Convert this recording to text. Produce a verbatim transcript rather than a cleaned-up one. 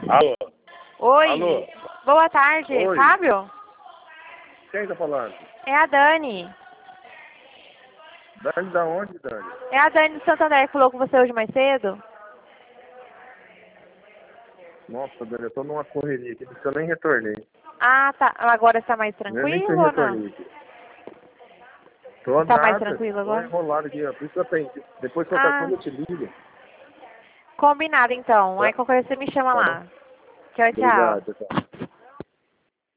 Alô? Oi. Alô? Boa tarde, Oi. Fábio? Quem tá falando? É a Dani. Dani da onde, Dani? É a Dani do Santander que falou com você hoje mais cedo? Nossa, Dani, eu tô numa correria aqui, porque eu nem retornei. Ah, tá. Agora está mais Eu nem tranquilo sei ou não? retornei aqui. Tô Tá mais nada, tranquilo tô agora? enrolado aqui, ó. Por isso que eu atendi. Depois qualquer Ah, coisa eu te ligo. combinado então. Tá? Aí qualquer coisa você me chama Tá bom? lá. Tchau, tchau. Obrigado, tchau.